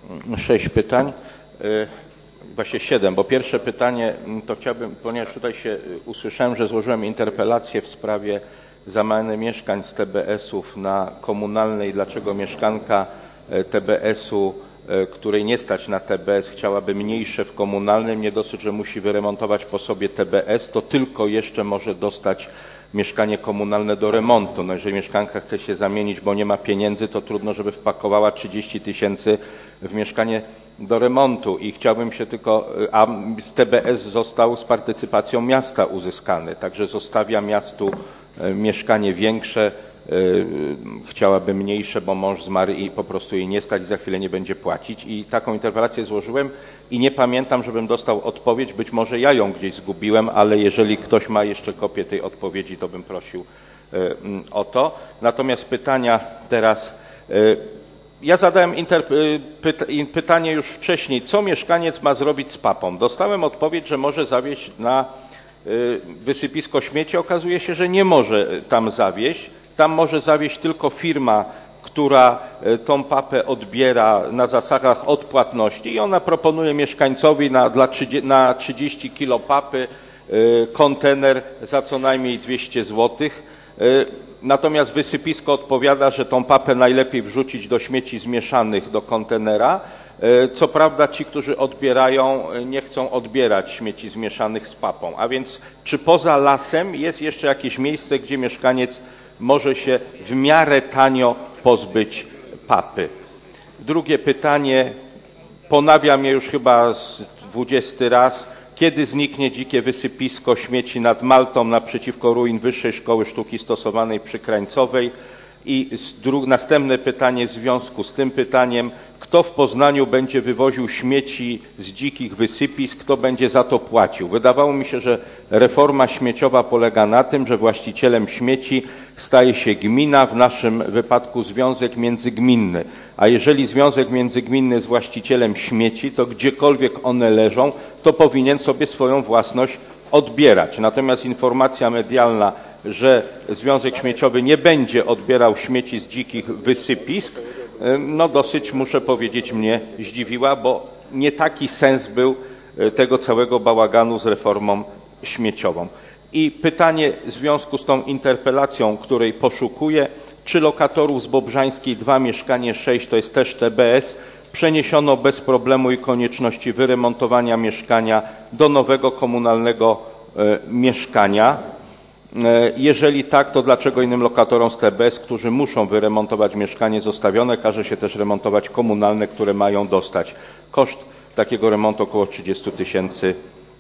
6 pytań, właśnie 7, bo pierwsze pytanie to chciałbym, ponieważ tutaj usłyszałem, że złożyłem interpelację w sprawie zamiany mieszkań z TBS-ów na komunalne i dlaczego mieszkanka TBS-u, której nie stać na TBS, chciałaby mniejsze w komunalnym, nie dosyć, że musi wyremontować po sobie TBS, to tylko jeszcze może dostać mieszkanie komunalne do remontu. No jeżeli mieszkanka chce się zamienić, bo nie ma pieniędzy, to trudno, żeby wpakowała 30 000 w mieszkanie do remontu i chciałbym się tylko, a TBS został z partycypacją miasta uzyskany, także zostawia miastu mieszkanie większe, chciałaby mniejsze, bo mąż zmarł i po prostu jej nie stać, za chwilę nie będzie płacić i taką interpelację złożyłem i nie pamiętam, żebym dostał odpowiedź, być może ja ją gdzieś zgubiłem, ale jeżeli ktoś ma jeszcze kopię tej odpowiedzi, to bym prosił o to. Natomiast pytania teraz, ja zadałem pytanie już wcześniej, co mieszkaniec ma zrobić z papą? Dostałem odpowiedź, że może zawieźć na wysypisko śmieci, okazuje się, że nie może tam zawieźć. Tam może zawieźć tylko firma, która tą papę odbiera na zasadach odpłatności i ona proponuje mieszkańcowi na 30 kilo papy kontener za co najmniej 200 zł. Natomiast wysypisko odpowiada, że tą papę najlepiej wrzucić do śmieci zmieszanych do kontenera. Co prawda ci, którzy odbierają, nie chcą odbierać śmieci zmieszanych z papą. A więc czy poza lasem jest jeszcze jakieś miejsce, gdzie mieszkaniec może się w miarę tanio pozbyć papy? Drugie pytanie, ponawiam je już chyba 20 raz. Kiedy zniknie dzikie wysypisko śmieci nad Maltą naprzeciwko ruin Wyższej Szkoły Sztuki Stosowanej przy Krańcowej? I następne pytanie w związku z tym pytaniem, kto w Poznaniu będzie wywoził śmieci z dzikich wysypisk, kto będzie za to płacił? Wydawało mi się, że reforma śmieciowa polega na tym, że właścicielem śmieci staje się gmina, w naszym wypadku związek międzygminny. A jeżeli związek międzygminny jest właścicielem śmieci, to gdziekolwiek one leżą, to powinien sobie swoją własność odbierać. Natomiast informacja medialna, że Związek Śmieciowy nie będzie odbierał śmieci z dzikich wysypisk, no dosyć, muszę powiedzieć, mnie zdziwiła, bo nie taki sens był tego całego bałaganu z reformą śmieciową. I pytanie w związku z tą interpelacją, której poszukuję, czy lokatorów z Bobrzańskiej 2, mieszkanie 6, to jest też TBS, przeniesiono bez problemu i konieczności wyremontowania mieszkania do nowego komunalnego mieszkania? Jeżeli tak, to dlaczego innym lokatorom z TBS, którzy muszą wyremontować mieszkanie zostawione, każe się też remontować komunalne, które mają dostać? Koszt takiego remontu około 30 000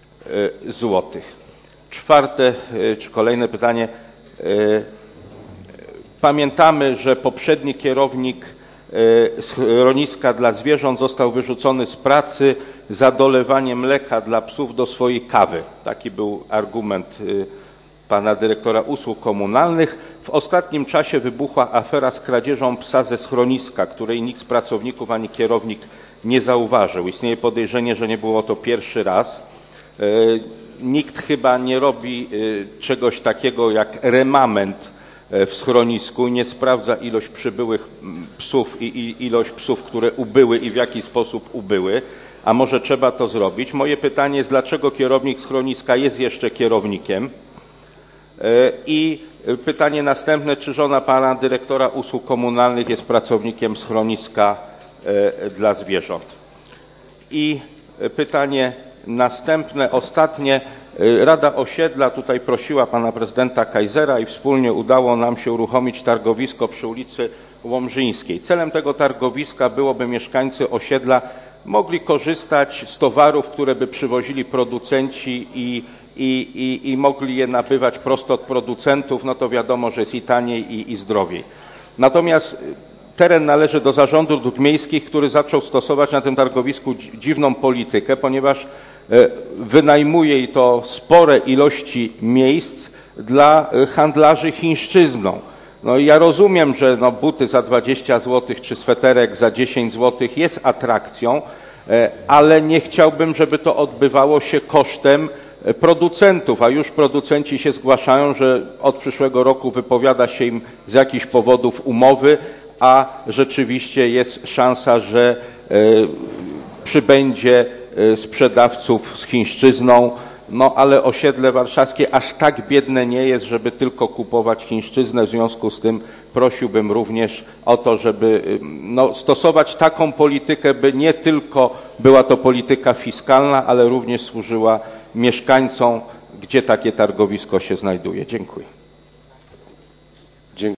złotych. Czwarte, czy kolejne pytanie. Pamiętamy, że poprzedni kierownik schroniska dla zwierząt został wyrzucony z pracy za dolewanie mleka dla psów do swojej kawy. Taki był argument pana dyrektora usług komunalnych. W ostatnim czasie wybuchła afera z kradzieżą psa ze schroniska, której nikt z pracowników ani kierownik nie zauważył. Istnieje podejrzenie, że nie było to pierwszy raz. Nikt chyba nie robi czegoś takiego jak remament w schronisku i nie sprawdza ilość przybyłych psów i ilość psów, które ubyły i w jaki sposób ubyły, a może trzeba to zrobić. Moje pytanie jest, dlaczego kierownik schroniska jest jeszcze kierownikiem? I pytanie następne, czy żona pana dyrektora usług komunalnych jest pracownikiem schroniska dla zwierząt? I pytanie następne, ostatnie. Rada Osiedla tutaj prosiła pana prezydenta Kajzera i wspólnie udało nam się uruchomić targowisko przy ulicy Łomżyńskiej. Celem tego targowiska byłoby mieszkańcy osiedla mogli korzystać z towarów, które by przywozili producenci i mogli je nabywać prosto od producentów, no to wiadomo, że jest i taniej i zdrowiej. Natomiast teren należy do Zarządu Dróg Miejskich, który zaczął stosować na tym targowisku dziwną politykę, ponieważ wynajmuje i to spore ilości miejsc dla handlarzy chińszczyzną. No i ja rozumiem, że buty za 20 zł czy sweterek za 10 zł jest atrakcją, ale nie chciałbym, żeby to odbywało się kosztem producentów, a już producenci się zgłaszają, że od przyszłego roku wypowiada się im z jakichś powodów umowy, a rzeczywiście jest szansa, że przybędzie sprzedawców z chińszczyzną, no ale osiedle warszawskie aż tak biedne nie jest, żeby tylko kupować chińszczyznę. W związku z tym prosiłbym również o to, żeby stosować taką politykę, by nie tylko była to polityka fiskalna, ale również służyła mieszkańcom, gdzie takie targowisko się znajduje. Dziękuję.